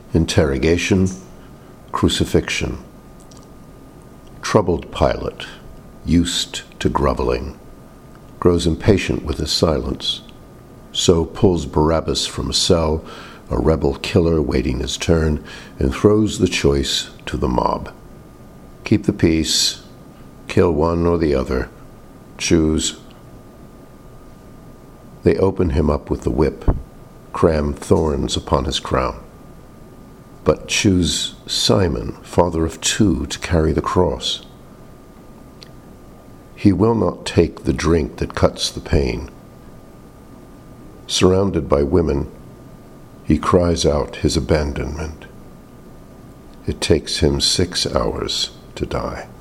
Interrogation, crucifixion. Troubled Pilate, used to groveling, grows impatient with his silence, so pulls Barabbas from a cell, a rebel killer waiting his turn, and throws the choice to the mob. Keep the peace, kill one or the other, choose. They open him up with the whip, cram thorns upon his crown, but choose Simon, father of two, to carry the cross. He will not take the drink that cuts the pain. Surrounded by women, he cries out his abandonment. It takes him 6 hours to die.